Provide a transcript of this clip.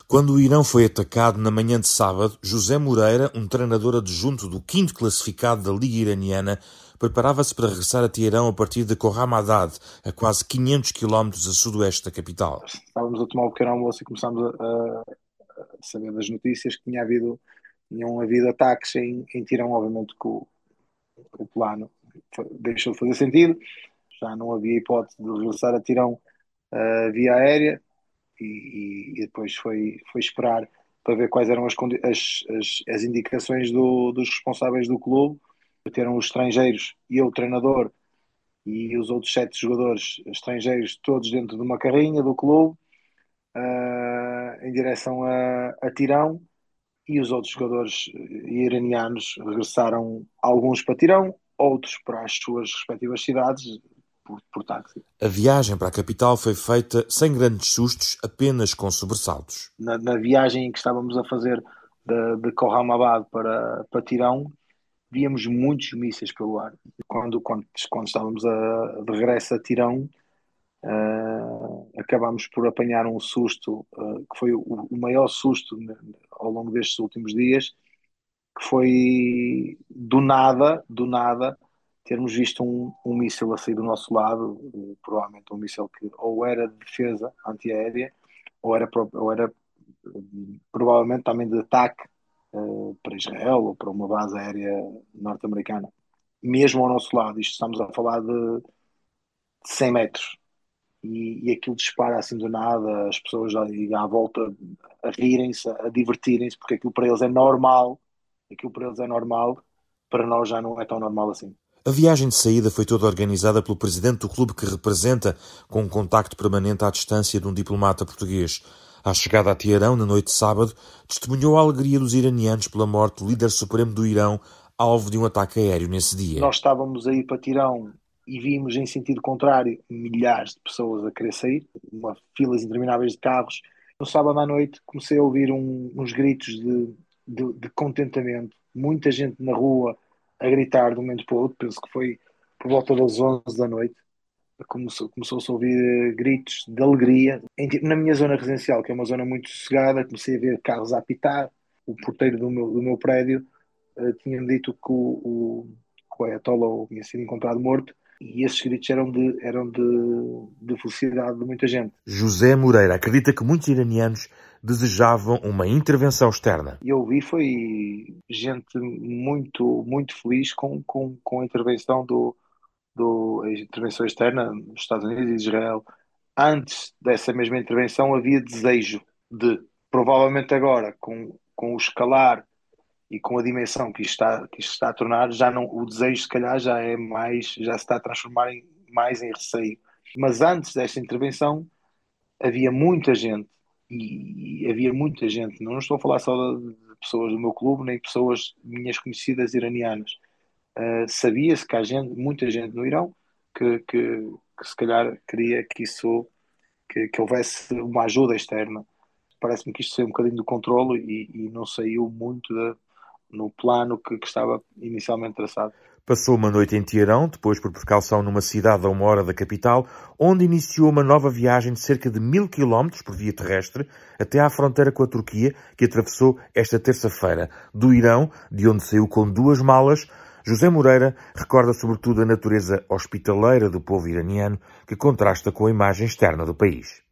Quando o Irão foi atacado na manhã de sábado, José Moreira, um treinador adjunto do 5º classificado da Liga Iraniana, preparava-se para regressar a Teherão a partir de Khorramabad, a quase 500 km a sudoeste da capital. Estávamos a tomar o pequeno almoço e começámos a saber das notícias que tinham havido ataques em Teherão. Obviamente que o plano deixou de fazer sentido, já não havia hipótese de regressar a Teherão via aérea e depois foi esperar para ver quais eram as indicações dos responsáveis do clube. Teram os estrangeiros e o treinador e os outros 7 jogadores estrangeiros todos dentro de uma carrinha do clube em direção a Tirão, e os outros jogadores iranianos regressaram, alguns para Tirão, outros para as suas respectivas cidades por táxi. A viagem para a capital foi feita sem grandes sustos, apenas com sobressaltos. Na viagem em que estávamos a fazer de Khorramabad para Tirão, víamos muitos mísseis pelo ar. Quando estávamos de regresso a Tirão, acabámos por apanhar um susto, que foi o maior susto ao longo destes últimos dias, que foi do nada, termos visto um míssil a sair do nosso lado, provavelmente um míssil que ou era de defesa antiaérea, ou era provavelmente também de ataque para Israel ou para uma base aérea norte-americana. Mesmo ao nosso lado, isto estamos a falar de 100 metros. E aquilo dispara assim do nada, as pessoas ali à volta a rirem-se, a divertirem-se, porque aquilo para eles é normal, para nós já não é tão normal assim. A viagem de saída foi toda organizada pelo presidente do clube que representa, com um contacto permanente à distância de um diplomata português. À chegada a Teherão, na noite de sábado, testemunhou a alegria dos iranianos pela morte do líder supremo do Irão, alvo de um ataque aéreo nesse dia. Nós estávamos a ir para Teherão e vimos em sentido contrário milhares de pessoas a querer sair, filas intermináveis de carros. No sábado à noite comecei a ouvir uns gritos de contentamento, muita gente na rua a gritar de um momento para o outro. Penso que foi por volta das 11 da noite. Começou-se a ouvir gritos de alegria. Na minha zona residencial, que é uma zona muito sossegada, comecei a ver carros a apitar. O porteiro do meu prédio tinha-me dito que o Ayatollah tinha sido encontrado morto, e esses gritos eram de felicidade de muita gente. José Moreira acredita que muitos iranianos desejavam uma intervenção externa. E eu vi foi gente muito, muito feliz com a intervenção a intervenção externa dos Estados Unidos e de Israel. Antes dessa mesma intervenção havia desejo provavelmente agora, com o escalar e com a dimensão que isto está a tornar, já não, o desejo se calhar já se está a transformar mais em receio. Mas antes desta intervenção havia muita gente, e havia muita gente, não estou a falar só de pessoas do meu clube, nem pessoas minhas conhecidas iranianas. Sabia-se que há muita gente no Irão que se calhar queria que houvesse uma ajuda externa. Parece-me que isto saiu um bocadinho do controlo e não saiu muito no plano que estava inicialmente traçado. Passou uma noite em Teherão, depois por precaução numa cidade a 1 hora da capital, onde iniciou uma nova viagem de cerca de 1000 km por via terrestre até à fronteira com a Turquia, que atravessou esta terça-feira. Do Irão, de onde saiu com 2 malas, José Moreira recorda sobretudo a natureza hospitaleira do povo iraniano, que contrasta com a imagem externa do país.